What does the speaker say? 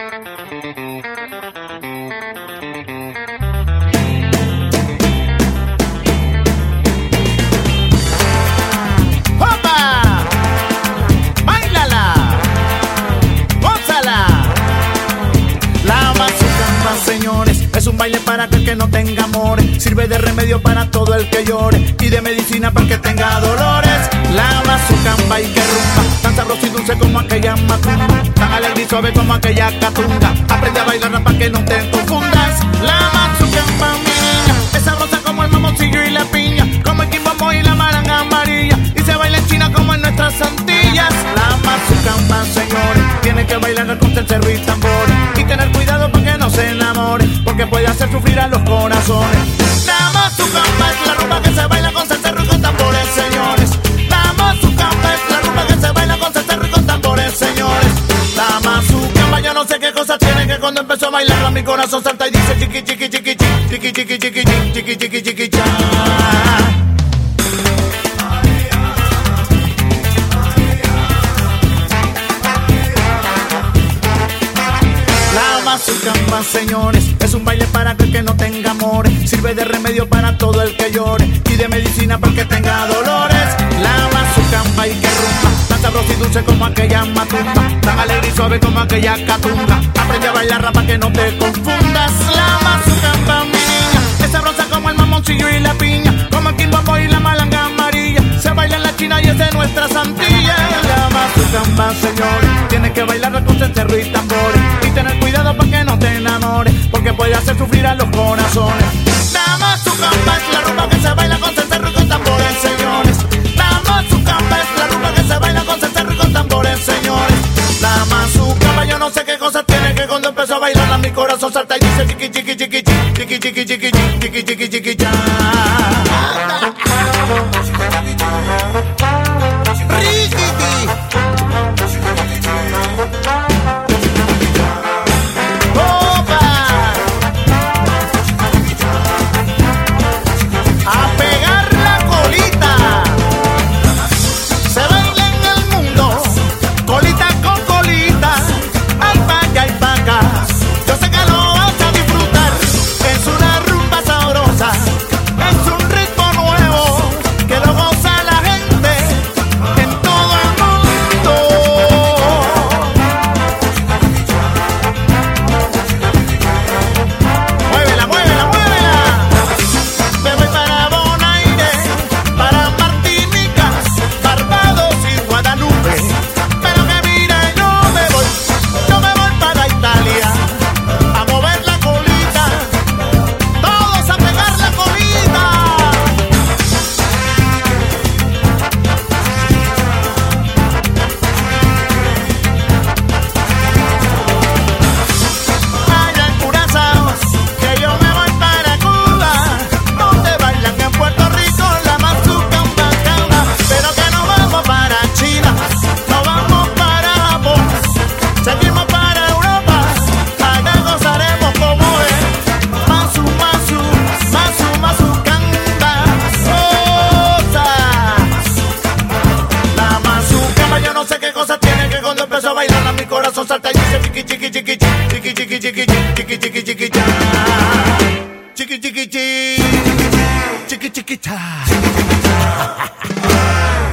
Es un baile para aquel que no tenga amores, sirve de remedio para todo el que llore y de medicina para el que tenga dolores. La mazucamba y que rumba, tan sabroso y dulce como aquella macumba, tan alegre y suave como aquella catunga. Aprende a bailarla para que no te confundas. La mazucamba mía es sabrosa como el mamoncillo y la piña, como el quimbombo y la maranga amarilla, y se baila en China como en nuestras Antillas. La mazucamba, señores, tiene que bailarla con cencerro y tambores y tener cuidado para que no se enamore, porque puede hacer sufrir a los corazones. La mazucamba es la rumba que se baila con cencerro y con tambores, señores. La mazucamba es la rumba que se baila con cencerro y con tambores, señores. La mazucamba, yo no sé qué cosa tiene, que cuando empezó a bailarla mi corazón salta y dice chiqui chiqui chiqui chiqui chiqui chiqui chiqui chiqui chiqui chiqui cha. Mazucamba, señores, es un baile para aquel que no tenga amores, sirve de remedio para todo el que llore y de medicina para el que tenga dolores. La mazucamba y que rumba, tan sabrosa y dulce como aquella macumba, tan alegre y suave como aquella catunga. Aprende a bailarla para que no te confundas. La mazucamba, mi niña, es sabrosa como el mamoncillo y la piña, como el quimbombo y la malanga amarilla, se baila en la China y es de nuestras Antillas. La mazucamba, señores, tienes que bailarla con cencerro y tambores y tener cuidado para que no te enamores, porque puede hacer sufrir a los corazones. La mazucamba es la rumba que se baila con cencerro y con tambores, señores. La mazucamba es la rumba que se baila con cencerro y con tambores, señores. La mazucamba, yo no sé qué cosa tiene, que cuando empezó a bailarla mi corazón salta y dice chiqui chiqui chiqui chiqui chiqui chiqui chiqui chiqui chiqui cha. Salta y dice chiqui chiqui chiqui chiqui chiqui chiqui chiqui chiqui chiqui cha. Chiqui chiqui chiqui chiqui chiqui cha.